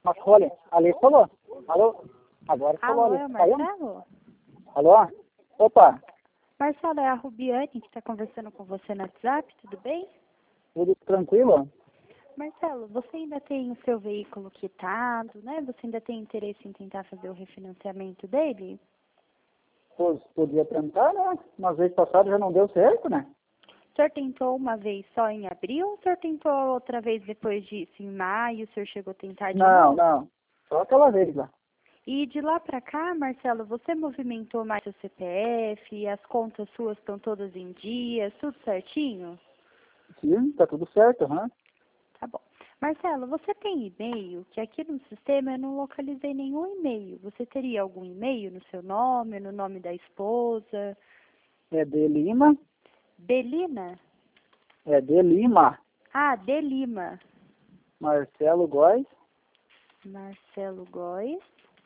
Olha, ali falou. Alô? Agora falou Alô, ali. é o Saiu? Marcelo? Alô? Opa, Marcelo, é a Rubiane que está conversando com você no WhatsApp, tudo bem? tudo tranquilo? Marcelo, você ainda tem o seu veículo quitado, né? Você ainda tem interesse em tentar fazer o refinanciamento dele? Podia tentar, né? Uma vez passada já não deu certo, né? O senhor tentou uma vez só em abril ou o senhor tentou outra vez depois disso, em maio, o senhor chegou a tentar de novo? Não. Só aquela vez lá. E de lá pra cá, Marcelo, você movimentou mais o CPF, as contas suas estão todas em dia, tudo certinho? Sim, tá tudo certo, aham. Tá bom. Marcelo, você tem e-mail? Que aqui no sistema eu não localizei nenhum e-mail. Você teria algum e-mail no seu nome, no nome da esposa? É de Lima, Belina? é de Lima, Ah, de Lima. Marcelo Góes, Marcelo Góes.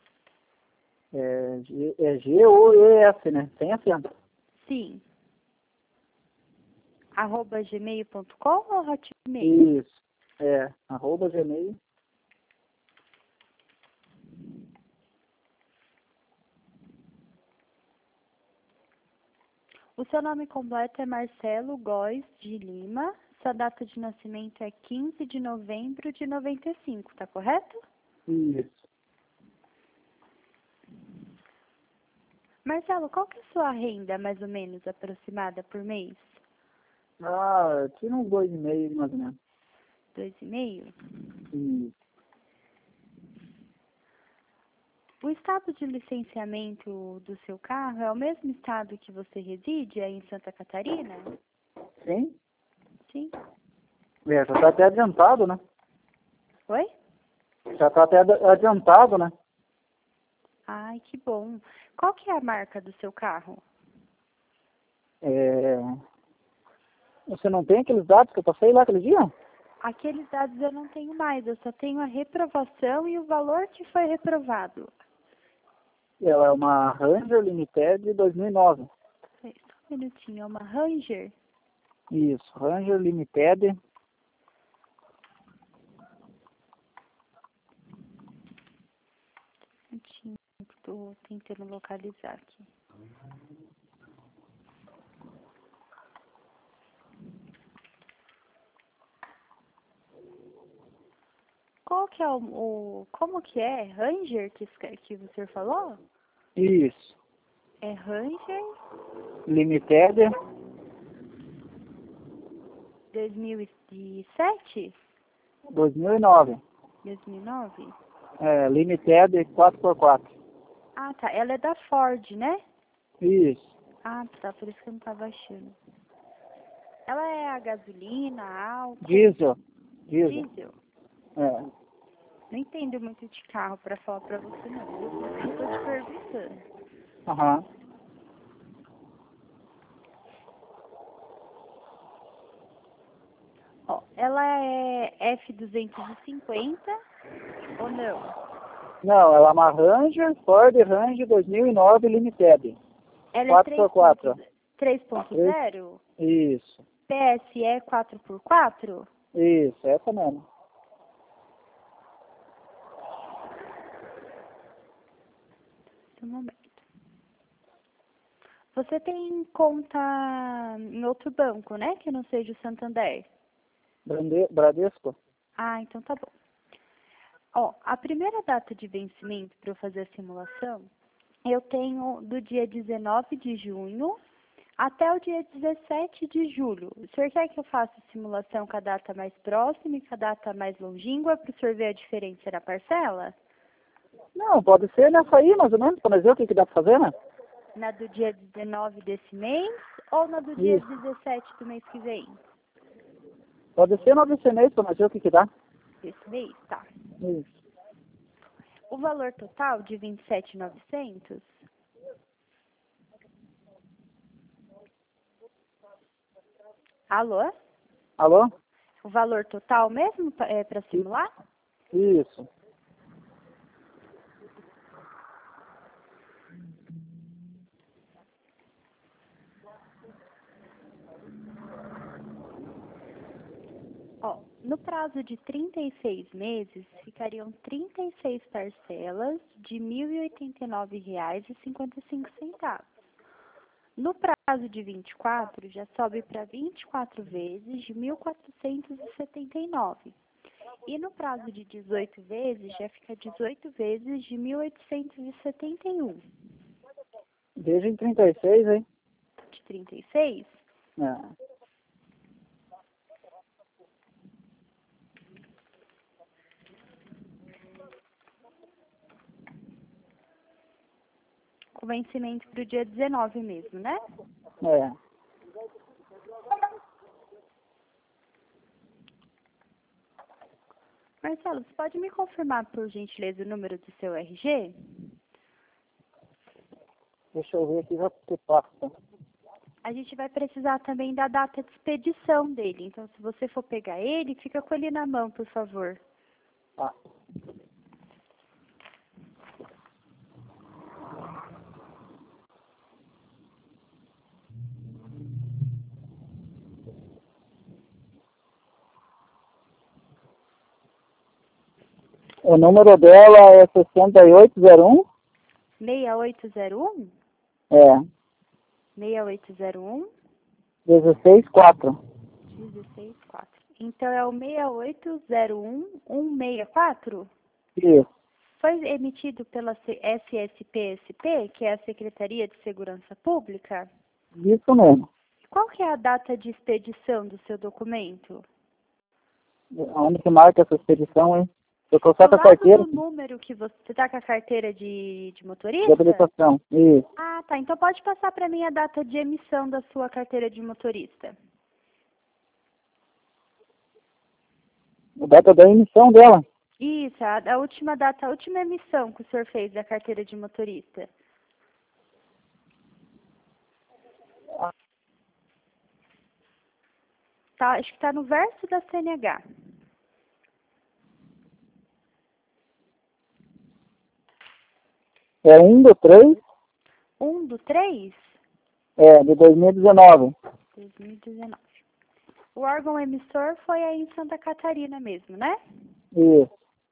é G-O-E-S, né? Sem acento. Sim. @gmail.com ou Hotmail? Isso, @gmail. O seu nome completo é Marcelo Góes de Lima. Sua data de nascimento é 15 de novembro de 95, tá correto? Isso. Marcelo, qual que é a sua renda, mais ou menos, aproximada por mês? Tira uns 2,5 mais ou menos. 2,5? Isso. O estado de licenciamento do seu carro é o mesmo estado que você reside, aí em Santa Catarina? Sim? Sim. Já tá até adiantado, né? Oi? Já tá até adiantado, né? Ai, que bom. Qual que é a marca do seu carro? É, Você não tem aqueles dados que eu passei lá aquele dia? Aqueles dados eu não tenho mais, eu só tenho a reprovação e o valor que foi reprovado. Ela é uma Ranger Limited 2009. Só um minutinho, é uma Ranger? Isso, Ranger Limited. Um minutinho, estou tentando localizar aqui. Qual que é como que é? Ranger que você falou? Isso, É Ranger Limited 2007? 2009. 2009? Limited 4x4. Ah, tá. Ela é da Ford, né? Isso, Ah, tá. Por isso que eu não tava achando. Ela é a gasolina, álcool, diesel. diesel? É. Não entendo muito de carro pra falar pra você, não. Viu? Por isso que eu tô te perguntando. Aham. Ó, ela é F250 ou não? Não, ela é uma Ranger, Ford Ranger 2009 Limited. Ela é 4x4. 3.0? Isso, PSE 4x4? isso, essa mesmo. Um momento. Você tem conta em outro banco, né? Que não seja o Santander. Bradesco? Ah, então tá bom. Ó, a primeira data de vencimento para eu fazer a simulação, eu tenho do dia 19 de junho até o dia 17 de julho. O senhor quer que eu faça a simulação com a data mais próxima e com a data mais longínqua para o senhor ver a diferença na parcela? Não, pode ser nessa aí, mais ou menos, para nós ver o que dá para fazer, né? Na do dia 19 desse mês ou na do dia Isso. 17 do mês que vem? Pode ser 9 mês para nós ver o que dá. Desse mês? Tá. Isso. O valor total de 27.900? Alô? Alô? O valor total mesmo para simular? Isso. Ó, No prazo de 36 meses, ficariam 36 parcelas de R$ 1.089,55. No prazo de 24, já sobe para 24 vezes de 1.479. E no prazo de 18 vezes, já fica 18 vezes de 1.871. Veja em 36, hein? De 36? É. Com vencimento para o dia 19 mesmo, né? É. Marcelo, você pode me confirmar, por gentileza, o número do seu RG? Deixa eu ver aqui já que passa. A gente vai precisar também da data de expedição dele. Então, se você for pegar ele, fica com ele na mão, por favor. Tá. O número dela é 6801? 6801? É. 6801 164. 164. Então, é o 6801-164? Isso. Foi emitido pela SSPSP, que é a Secretaria de Segurança Pública? Isso mesmo. Qual que é a data de expedição do seu documento? Onde que marca essa expedição, hein? Eu tô só Do com a lado carteira do número que você está com a carteira de de motorista? habilitação. Isso. Ah, tá. Então pode passar para mim a data de emissão da sua carteira de motorista. A data da emissão dela. Isso, a última data, a última emissão que o senhor fez da carteira de motorista. Tá, acho que está no verso da CNH. É 1/3, 1/3? de 2019. 2019. O órgão emissor foi aí em Santa Catarina mesmo, né? Isso.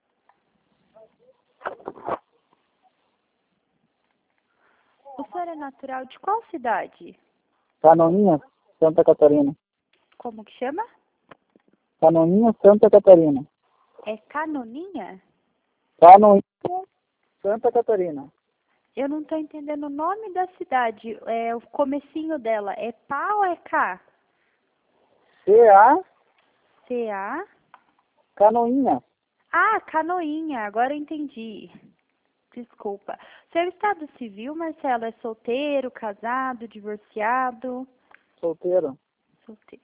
O senhor é natural de qual cidade? Canoinha, Santa Catarina. Como que chama? Canoinha, Santa Catarina. É Canoninha? Canoinha, Santa Catarina. Eu não estou entendendo o nome da cidade. É o comecinho dela. É Pá ou é K? CA, C-A? Canoinha. Ah, Canoinha. Agora eu entendi. Desculpa. Seu estado civil, Marcelo, é solteiro, casado, divorciado? Solteiro. Solteiro.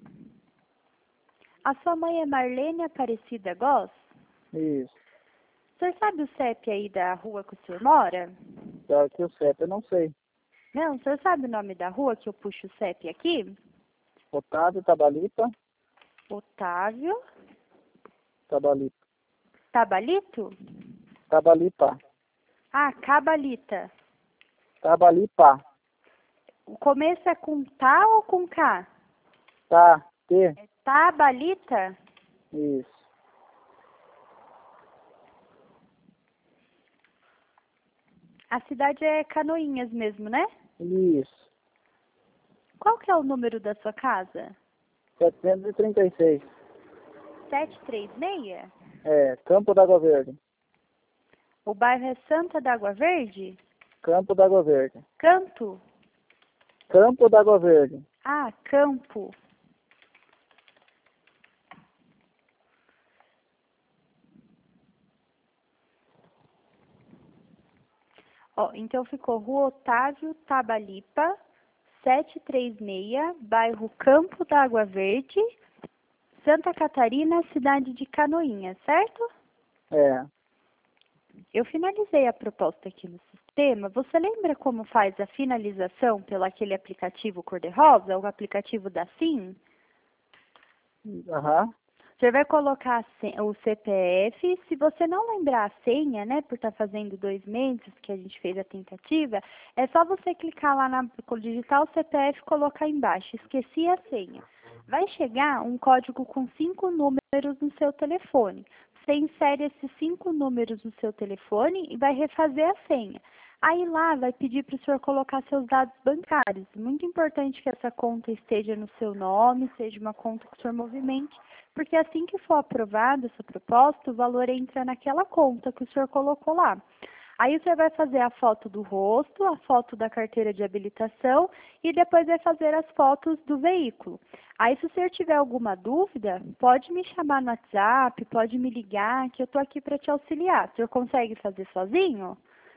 A sua mãe é Marlene Aparecida Goss? Isso. O senhor sabe o CEP aí da rua que o senhor mora? Tá aqui o CEP, eu não sei. Não, o senhor sabe o nome da rua que eu puxo o CEP aqui? Otávio Tabalita. Otávio Tabalita. Tabalito? Tabalipa. Ah, Cabalita. Tabalipa. O começo é com Tá ou com K? Tá. T. É Tabalita? Isso. A cidade é Canoinhas mesmo, né? Isso. Qual que é o número da sua casa? 736. 736? Campo d'Água Verde. O bairro é Santa d'Água Verde? Campo d'Água Verde. Canto? Campo d'Água Verde. Ah, Campo. Ó, então ficou Rua Otávio Tabalipa, 736, bairro Campo d'Água Verde, Santa Catarina, cidade de Canoinhas, certo? É. Eu finalizei a proposta aqui no sistema. Você lembra como faz a finalização pelo aquele aplicativo cor-de-rosa, o aplicativo da SIM? Aham. Você vai colocar o CPF. Se você não lembrar a senha, né, por estar fazendo 2 meses que a gente fez a tentativa, é só você clicar lá digitar o CPF e colocar embaixo. Esqueci a senha. vai chegar um código com 5 números no seu telefone. Você insere esses 5 números no seu telefone e vai refazer a senha. Aí lá vai pedir para o senhor colocar seus dados bancários. Muito importante que essa conta esteja no seu nome, seja uma conta que o senhor movimente, porque assim que for aprovada essa proposta, o valor entra naquela conta que o senhor colocou lá. Aí o senhor vai fazer a foto do rosto, a foto da carteira de habilitação e depois vai fazer as fotos do veículo. Aí se o senhor tiver alguma dúvida, pode me chamar no WhatsApp, pode me ligar, que eu estou aqui para te auxiliar. O senhor consegue fazer sozinho?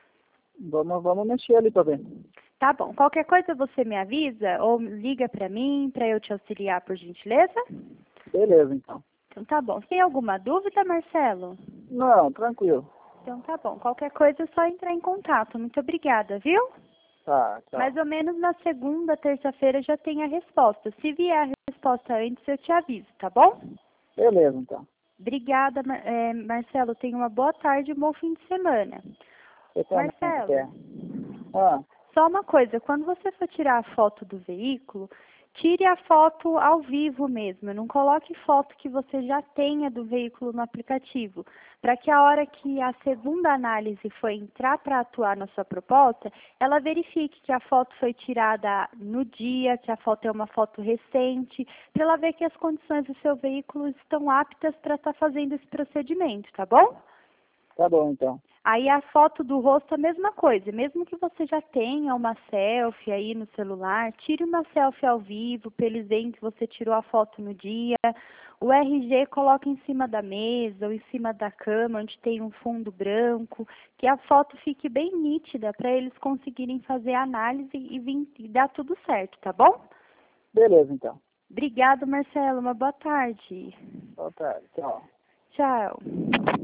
Vamos mexer ali para ver. Tá bom. Qualquer coisa você me avisa ou liga para mim para eu te auxiliar, por gentileza? Beleza, então. Então tá bom. Tem alguma dúvida, Marcelo? Não, tranquilo. Então tá bom. Qualquer coisa é só entrar em contato. Muito obrigada, viu? Tá, tchau. Mais ou menos na segunda, terça-feira já tem a resposta. Se vier a resposta antes, eu te aviso, tá bom? Beleza, então. Obrigada, Marcelo. Tenha uma boa tarde e um bom fim de semana. Você também Marcelo, quer? Ah, só uma coisa. Quando você for tirar a foto do veículo, tire a foto ao vivo mesmo. Não coloque foto que você já tenha do veículo no aplicativo. Para que a hora que a segunda análise for entrar para atuar na sua proposta, ela verifique que a foto foi tirada no dia, que a foto é uma foto recente, para ela ver que as condições do seu veículo estão aptas para estar fazendo esse procedimento, tá bom? tá bom, então. Aí a foto do rosto, a mesma coisa. Mesmo que você já tenha uma selfie aí no celular, tire uma selfie ao vivo, para eles verem que você tirou a foto no dia. O RG coloca em cima da mesa ou em cima da cama, onde tem um fundo branco, que a foto fique bem nítida, para eles conseguirem fazer a análise e dar tudo certo, tá bom? Beleza, então. Obrigada, Marcelo. Uma boa tarde. Boa tarde, tchau. Tchau.